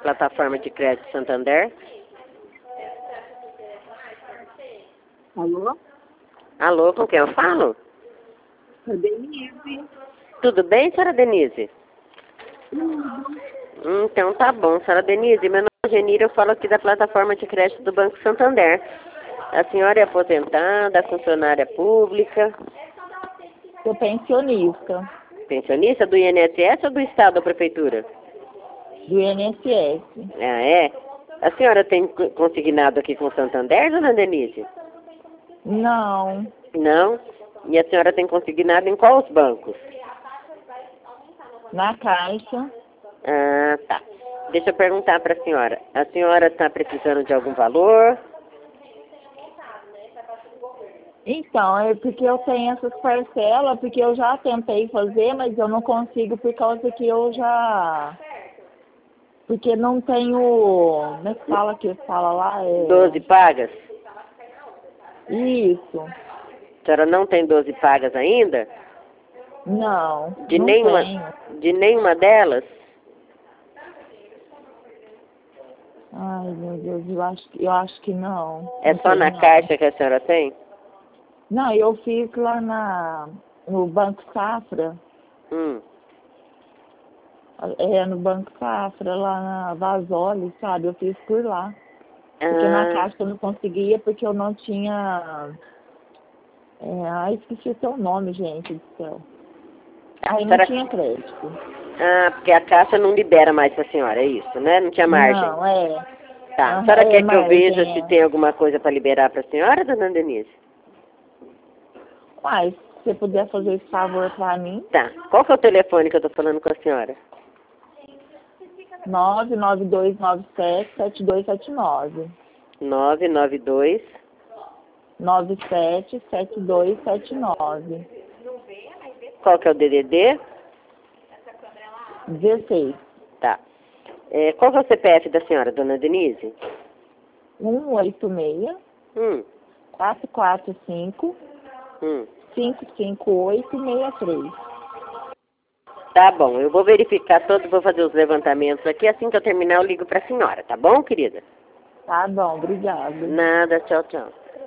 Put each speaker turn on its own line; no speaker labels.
plataforma de crédito Santander.
Alô?
Alô, com quem eu falo?
É Denise.
Tudo bem, senhora Denise? Então tá bom, senhora Denise. Meu nome é Genira, eu falo aqui da plataforma de crédito do Banco Santander. A senhora é aposentada, funcionária pública?
Sou pensionista
Pensionista do INSS ou do Estado ou Prefeitura?
do INSS.
Ah, é? A senhora tem consignado aqui com o Santander, dona Denise?
Não,
Não? E a senhora tem consignado em quais bancos?
na Caixa.
Ah, tá. Deixa eu perguntar para a senhora. A senhora está precisando de algum valor?
Então, é porque eu tenho essas parcelas, porque eu já tentei fazer, mas eu não consigo por causa que eu já... Porque não tenho... Como é que fala lá?
12 pagas?
Isso.
A senhora não tem 12 pagas ainda?
Não,
De
não
nenhuma,
tenho.
de nenhuma delas?
Ai, meu Deus, eu acho que não.
É
Não
só
tenho,
na
não.
Caixa que a senhora tem?
Não, eu fiz lá no Banco Safra.
Hum.
No Banco Safra, lá na Vasoli, sabe? Eu fiz por lá. Porque na
Ah,
Caixa eu não conseguia, porque eu não tinha... esqueci o seu nome, gente do céu. Aí não
será...
tinha crédito.
porque a Caixa não libera mais para a senhora, é isso, né? Não tinha margem.
Não, é.
Tá. A senhora quer que eu veja
Margem,
se tem alguma coisa para liberar para a senhora, dona Denise?
Mas, se você puder fazer esse favor pra mim,
Tá. Qual que é o telefone que eu tô falando com a senhora?
99297-7279.
992.
977279.
Qual que é o DDD?
16.
Tá. Qual que é o CPF da senhora, dona Denise?
186
Hum,
445
hum.
55863.
Tá bom, eu vou verificar todos, vou fazer os levantamentos aqui. Assim que eu terminar, eu ligo pra senhora, tá bom, querida?
Tá bom, obrigado.
Nada, tchau, tchau.